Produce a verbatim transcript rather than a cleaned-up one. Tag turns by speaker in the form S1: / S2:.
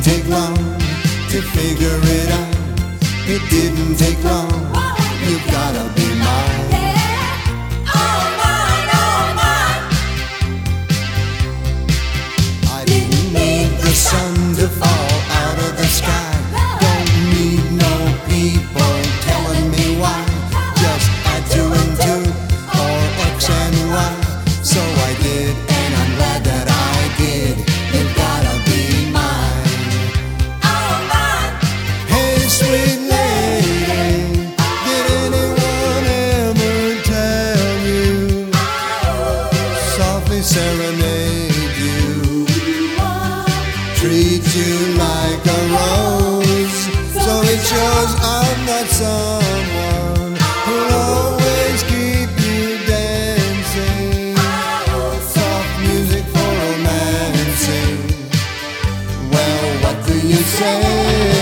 S1: take long to figure it out. It didn't take long. You gotta be mine.
S2: Yeah, all mine, all mine.
S1: I didn't need the sun to fall out of the sky. Don't need no people telling me why. Just add two and two or X and Y. So I did, and I'm glad that I did. You gotta be mine.
S2: All mine.
S1: Hey, sweet lady, did anyone ever tell you? Softly serenade you, treat you like a rose. So it shows I'm not someone who'll always keep you dancing. Soft music for romancing. Well, what do you say?